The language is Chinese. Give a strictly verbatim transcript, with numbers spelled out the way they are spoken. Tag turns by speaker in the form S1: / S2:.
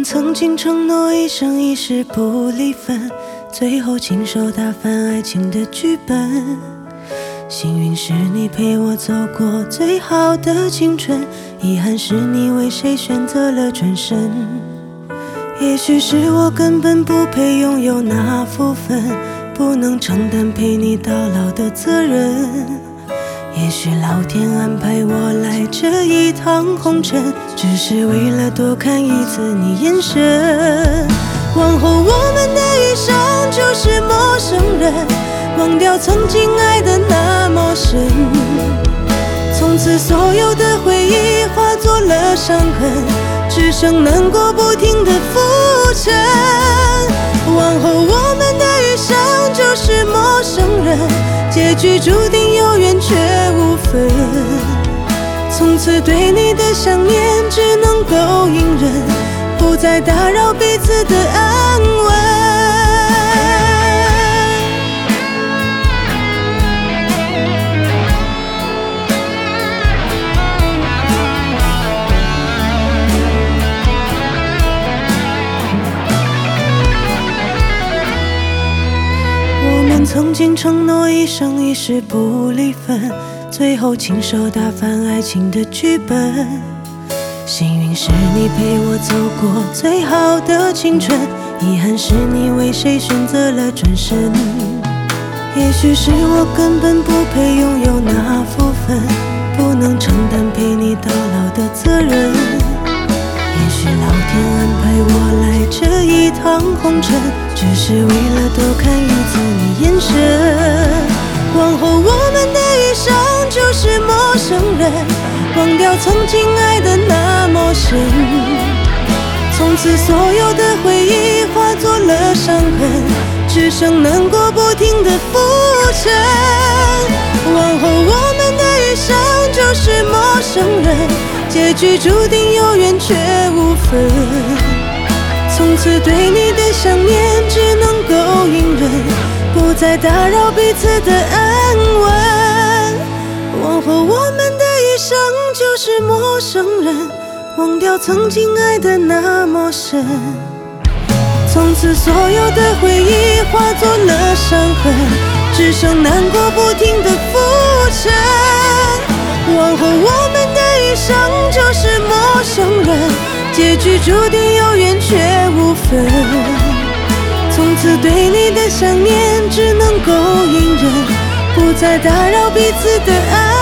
S1: 曾经承诺一生一世不离分，最后亲手打翻爱情的剧本。幸运是你陪我走过最好的青春，遗憾是你为谁选择了转身。也许是我根本不配拥有那福分，不能承担陪你到老的责任。也许老天安排我来这一趟红尘，只是为了多看一次你眼神。往后我们的一生就是陌生人，忘掉曾经爱的那么深，从此所有的回忆化作了伤痕，只剩难过不停的浮沉。往后我们的一生就是陌生人，结局注定有缘却无分，从此对你的想念只能够隐忍，不再打扰彼此的安稳。曾经承诺一生一世不离分，最后亲手打翻爱情的剧本。幸运是你陪我走过最好的青春，遗憾是你为谁选择了转身。也许是我根本不配拥有那福分，不能承担陪你到老的责任。也许老天安排我来这一趟红尘，只是为了多看一次你眼神。往后我们的一生就是陌生人，忘掉曾经爱的那么深，从此所有的回忆化作了伤痕，只剩难过不停的浮沉。往后我们的一生就是陌生人，结局注定有缘却无分，从此对你的想念只能够隐忍，不再打扰彼此的安稳。往后我们的一生就是陌生人，忘掉曾经爱的那么深，从此所有的回忆化作了伤痕，只剩难过不停的浮沉。往后我们的一生就是陌生人，结局注定有缘却无分，从此对你的想念只能够隐忍，不再打扰彼此的爱。